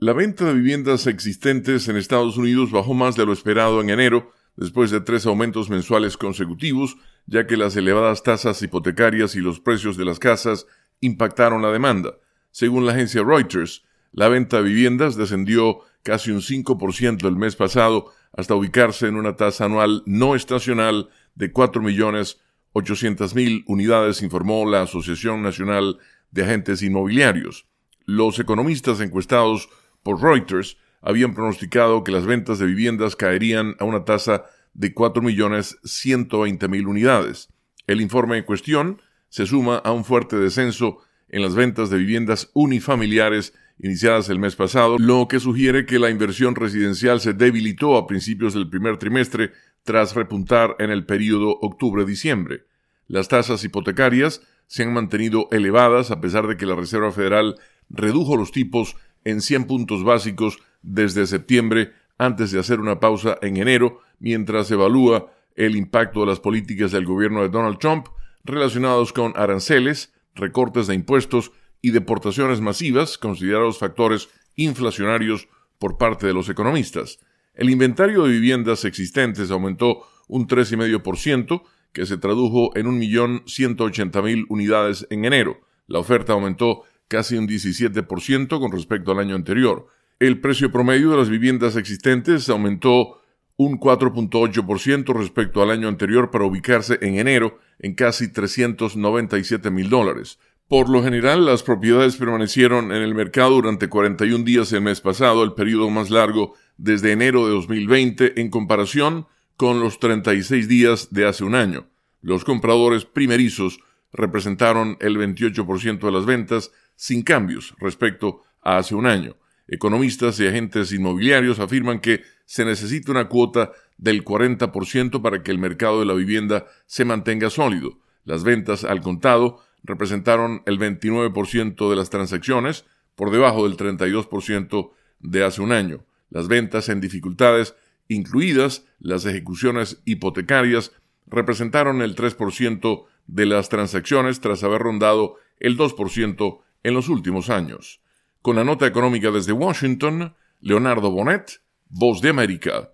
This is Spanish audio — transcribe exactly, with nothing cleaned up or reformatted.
La venta de viviendas existentes en Estados Unidos bajó más de lo esperado en enero, después de tres aumentos mensuales consecutivos, ya que las elevadas tasas hipotecarias y los precios de las casas impactaron la demanda. Según la agencia Reuters, la venta de viviendas descendió casi un cinco por ciento el mes pasado hasta ubicarse en una tasa anual no estacional de cuatro millones ochocientas mil unidades, informó la Asociación Nacional de Agentes Inmobiliarios. Los economistas encuestados por Reuters habían pronosticado que las ventas de viviendas caerían a una tasa de cuatro millones ciento veinte mil unidades. El informe en cuestión se suma a un fuerte descenso en las ventas de viviendas unifamiliares iniciadas el mes pasado, lo que sugiere que la inversión residencial se debilitó a principios del primer trimestre tras repuntar en el período octubre-diciembre. Las tasas hipotecarias se han mantenido elevadas a pesar de que la Reserva Federal redujo los tipos en cien puntos básicos desde septiembre antes de hacer una pausa en enero, mientras evalúa el impacto de las políticas del gobierno de Donald Trump relacionados con aranceles, recortes de impuestos y deportaciones masivas, considerados factores inflacionarios por parte de los economistas. El inventario de viviendas existentes aumentó un tres coma cinco por ciento, que se tradujo en un millón ciento ochenta mil unidades en enero. La oferta aumentó casi un diecisiete por ciento con respecto al año anterior. El precio promedio de las viviendas existentes aumentó un cuatro punto ocho por ciento respecto al año anterior para ubicarse en enero en casi trescientos noventa y siete mil dólares. Por lo general, las propiedades permanecieron en el mercado durante cuarenta y un días el mes pasado, el periodo más largo desde enero de dos mil veinte, en comparación con los treinta y seis días de hace un año. Los compradores primerizos representaron el veintiocho por ciento de las ventas, sin cambios respecto a hace un año. Economistas y agentes inmobiliarios afirman que se necesita una cuota del cuarenta por ciento para que el mercado de la vivienda se mantenga sólido. Las ventas al contado representaron el veintinueve por ciento de las transacciones, por debajo del treinta y dos por ciento de hace un año. Las ventas en dificultades, incluidas las ejecuciones hipotecarias, representaron el tres por ciento de las transacciones tras haber rondado el dos por ciento en los últimos años. Con la nota económica desde Washington, Leonardo Bonet, Voz de América.